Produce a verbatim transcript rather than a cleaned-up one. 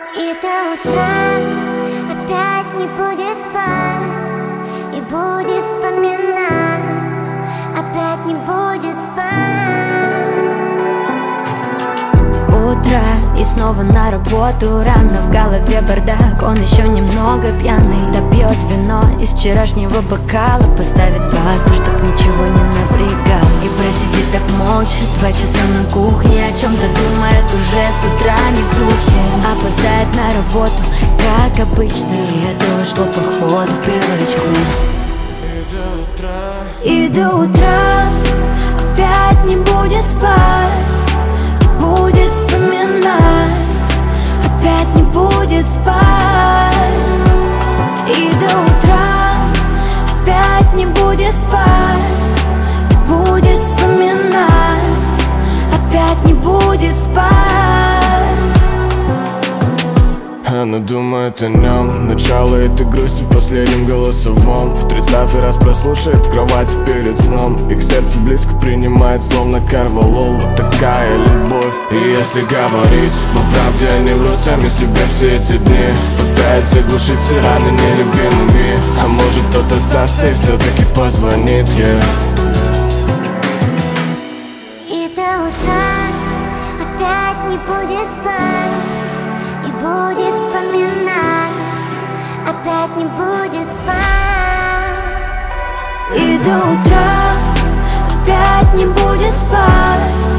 И до утра опять не будет спать, и будет вспоминать, опять не будет спать. Утро, и снова на работу рано, в голове бардак, он еще немного пьяный. Допьет вино из вчерашнего бокала, поставит басту, чтоб ничего не напрягало. И просидит так молча два часа на кухне, о чем-то думает уже с утра не в духе. Опоздает на работу, как обычно, и это ушло походу в привычку. И до утра, и до утра опять не будет спать, будет вспоминать, опять не будет спать. И до утра опять не будет спать, будет вспоминать, опять не будет спать. она думает о нем. Начало этой грусти в последнем голосовом. В тридцатый раз прослушает в кровати перед сном. И к сердцу близко принимает, словно Карвалол. Вот такая любовь. И если говорить по правде, они врут сами себе все эти дни. Пытается глушить все раны нелюбимыми. А может кто-то сдастся и все-таки позвонит ей. И до утра опять не будет спать, и будет вспоминать, опять не будет спать. И до утра опять не будет спать,